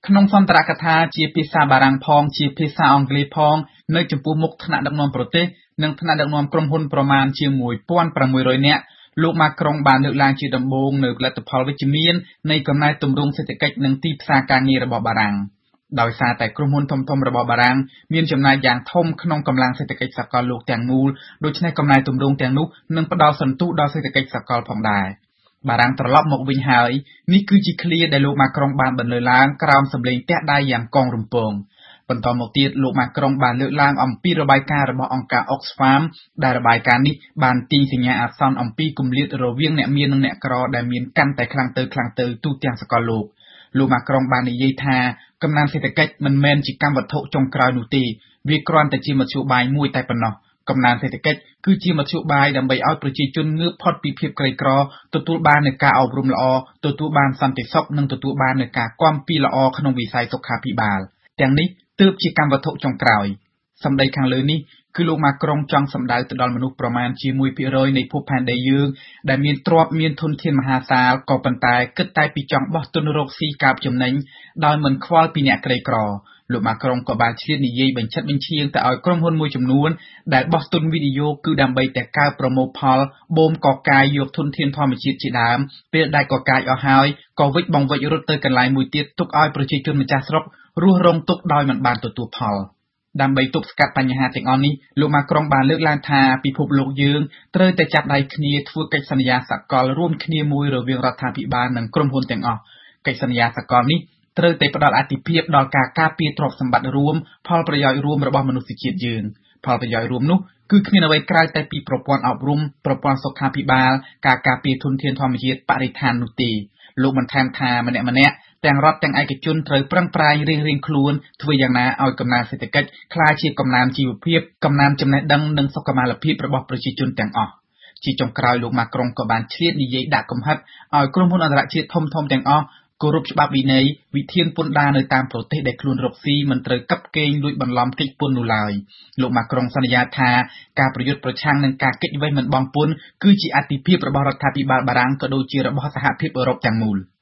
ក្នុងសន្ទរកថាជាភាសាបារាំងផងជាភាសាអង់គ្លេសផងនៅចំពោះមុខថ្នាក់ដឹកនាំប្រទេសនិងថ្នាក់ដឹកនាំក្រុមហ៊ុនប្រមាណជា1600នាក់លោកម៉ាក្រុងបានលើកឡើងជាដំបូងនៅផលិតផលវិជ្ជមាននៃកំណែទម្រង់សេដ្ឋកិច្ចនិងទីផ្សារការងាររបស់បារាំងដោយសារតែក្រុមហ៊ុនធំៗរបស់បារាំងមានចំណាយយ៉ាងធំក្នុងកម្លាំងសេដ្ឋកិច្ចសកលលោកទាំងមូលដូច្នេះកំណែទម្រង់ទាំងនោះនឹងផ្ដល់សន្ទុះដល់សេដ្ឋកិច្ចសកលផងដែរបារាំងត្រឡប់មកវិញហើយនេះគឺជាឃ្លាដែលលោកម៉ាក្រុងបានបន្លឺឡើងក្រោមសម្លេងទះដៃយ៉ាងកងរំពងបន្តមកទៀតលោកម៉ាក្រុងបានលើកឡើងអំពីរបាយការណ៍របស់អង្គការ Oxfam ដែលរបាយការណ៍នេះបានទាញសញ្ញាអាសន្នអំពីគម្លាតរវាងអ្នកមាននិងអ្នកក្រដែលមានកាន់តែខ្លាំងទៅទូទាំងសកលលោកម៉ាក្រុងបាននិយាយថាកំណើនសេដ្ឋកិច្ចមិនមែនជាកម្មវត្ថុចុងក្រោយនោះទេវាគ្រាន់តែជាមធ្យោបាយមួយតែប៉ុណ្ណោះកំណើនសេដ្ឋកិច្ចគឺជាមធ្យោបាយដើម្បីឲ្យប្រជាជនងើបផុតពីភាពក្រីក្រទទួលបាននូវការអប់រំល្អទទួលបានសន្តិសុខនិងទទួលបាននូវការគាំពារល្អក្នុងវិស័យសុខាភិបាលទាំងនេះទើបជាកម្មវត្ថុចុងក្រោយសម្ដីខាងលើនេះគឺលោកម៉ាក្រុងចង់សម្ដៅទៅដល់មនុស្សប្រមាណជា 1% នៃភពផែនដីយើងដែលមានទ្រព្យមានធនធានមហាសាលក៏ប៉ុន្តែគិតតែពីចង់បោះទុនរកស៊ីកើបចំណេញដោយមិនខ្វល់ពីអ្នកក្រីក្រលោកម៉ាក្រុងក៏បានឆ្លៀតនិយាយបញ្ឆិតបញ្ឈៀងទៅឲ្យក្រុមហ៊ុនមួយចំនួនដែលបោះទុនវិនិយោគគឺដើម្បីតែកើបប្រមូលផលបូមកកាយយកធនធានធម្មជាតិជាដើមពេលដែលកកាយអស់ហើយក៏វិច្ចបង្វិចរត់ទៅកន្លែងមួយទៀតទុកឲ្យប្រជាជនម្ចាស់ស្រុករស់រងទុក្ខដោយមិនបានទទួលផលដើម្បីទប់ស្កាត់បញ្ហាទាំងអស់នេះលោកម៉ាក្រុងបានលើកឡើងថាពិភពលោកយើងត្រូវតែចាប់ដៃគ្នាធ្វើកិច្ចសន្យាសកលរួមគ្នាមួយរវាងរដ្ឋាភិបាលនិងក្រុមហ៊ុនទាំងអស់កិច្ចសន្យាសកលនេះត្រូវតែផ្ដល់អាទិភាពដល់ការការពារទ្រព្យសម្បត្តិរួមផលប្រយោជន៍រួមរបស់មនុស្សជាតិយើងផលប្រយោជន៍រួមនោះគឺគ្មានអ្វីក្រៅតែពីប្រព័ន្ធអប់រំប្រព័ន្ធសុខាភិបាលការការពារធនធានធម្មជាតិបរិស្ថាននោះទេលោកបន្ថែមថាម្នាក់ទាំងរដ្ឋទាំងឯកជនត្រូវប្រឹងប្រែងរៀងៗខ្លួនធ្វើយ៉ាងណាឲ្យកំណើនសេដ្ឋកិច្ចក្លាយជាកំណើនជីវភាពកំណើនចំណេះដឹងនិងសុខុមាលភាពរបស់ប្រជាជនទាំងអស់ជាចុងក្រោយលោកម៉ាក្រុងក៏បានឆ្លៀតនិយាយដាក់កំហិតឲ្យក្រុមហ៊ុនអន្តរជាតិធំៗទាំងអស់គោរពច្បាប់វិន័យវិធានពន្ធដារនៅតាមប្រទេសដែលខ្លួនរកស៊ីមិនត្រូវកັບកេងលួចបន្លំគេចពន្ធនោះឡើយលោកម៉ាក្រុងសន្យាថាការប្រយុទ្ធប្រឆាំងនឹងការគេចវេះមិនបង់ពន្ធគឺជាអាទិភាពរបស់រដ្ឋាភិបាលបារាំងក៏ដូចជារបស់សហភាពអឺរ៉ុបទាំងមូល